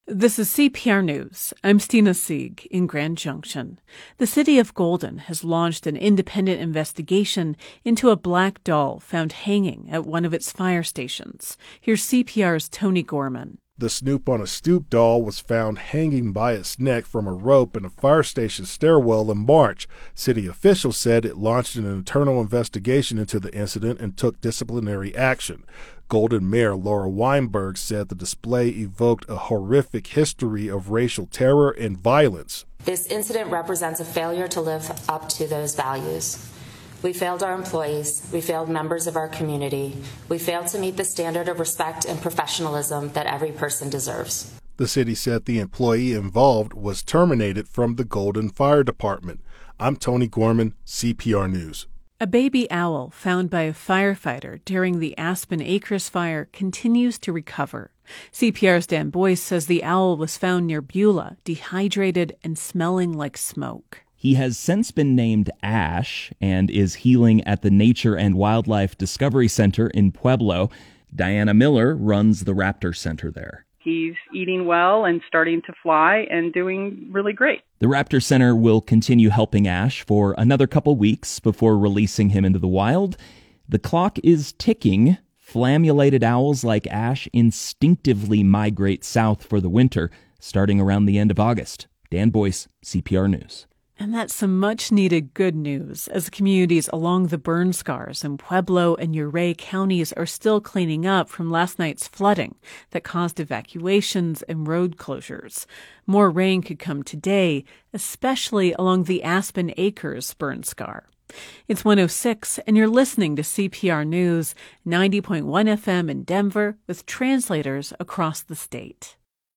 This is CPR News. I'm Stina Sieg in Grand Junction. The city of Golden has launched an independent investigation into a black doll found hanging at one of its fire stations. Here's CPR's Tony Gorman. The Snoop on a Stoop doll was found hanging by its neck from a rope in a fire station stairwell in March. City officials said it launched an internal investigation into the incident and took disciplinary action. Golden Mayor Laura Weinberg said the display evoked a horrific history of racial terror and violence. This incident represents a failure to live up to those values. We failed our employees, we failed members of our community, we failed to meet the standard of respect and professionalism that every person deserves. The city said the employee involved was terminated from the Golden Fire Department. I'm Tony Gorman, CPR News. A baby owl found by a firefighter during the Aspen Acres fire continues to recover. CPR's Dan Boyce says the owl was found near Beulah, dehydrated and smelling like smoke. He has since been named Ash and is healing at the Nature and Wildlife Discovery Center in Pueblo. Diana Miller runs the Raptor Center there. He's eating well and starting to fly and doing really great. The Raptor Center will continue helping Ash for another couple weeks before releasing him into the wild. The clock is ticking. Flammulated owls like Ash instinctively migrate south for the winter, starting around the end of August. Dan Boyce, CPR News. And that's some much-needed good news as communities along the burn scars in Pueblo and Ouray counties are still cleaning up from last night's flooding that caused evacuations and road closures. More rain could come today, especially along the Aspen Acres burn scar. It's 1:06, and you're listening to CPR News, 90.1 FM in Denver, with translators across the state.